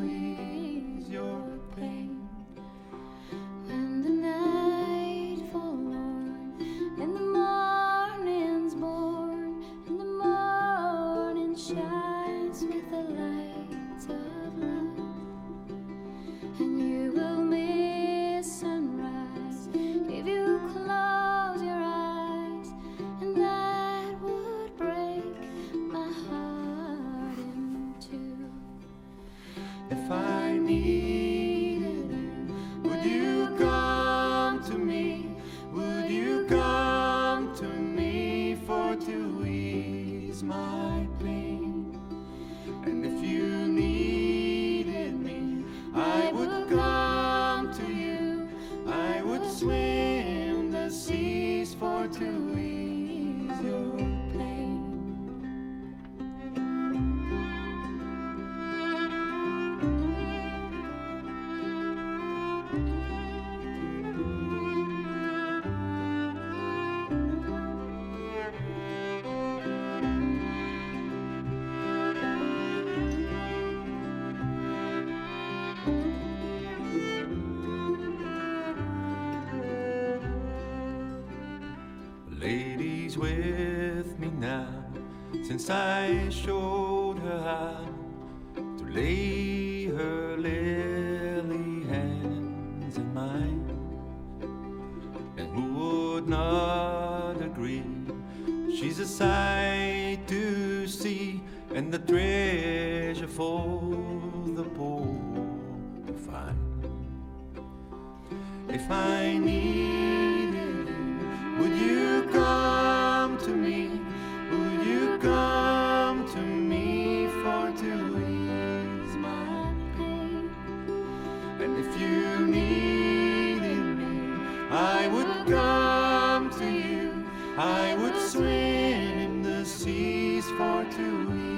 ease your pain. When the night forlorn and the morning's born, and the morning shines with the light of love, and you will miss sunrise if you close your eyes, and that would break my heart in two. If I needed you, would you come to me? Would you come to me for to ease my pain? And if you needed me, I would come to you. I would swim the seas for to ease your pain. Lady's with me now, since I showed her how to lay her lily hands in mine. And who would not agree? She's a sight to see, and the treasure for the poor to find. If I needed you, would you come to me? Would you come to me for to ease my pain? And if you needed me, I would come to you. I would swim the seas for to ease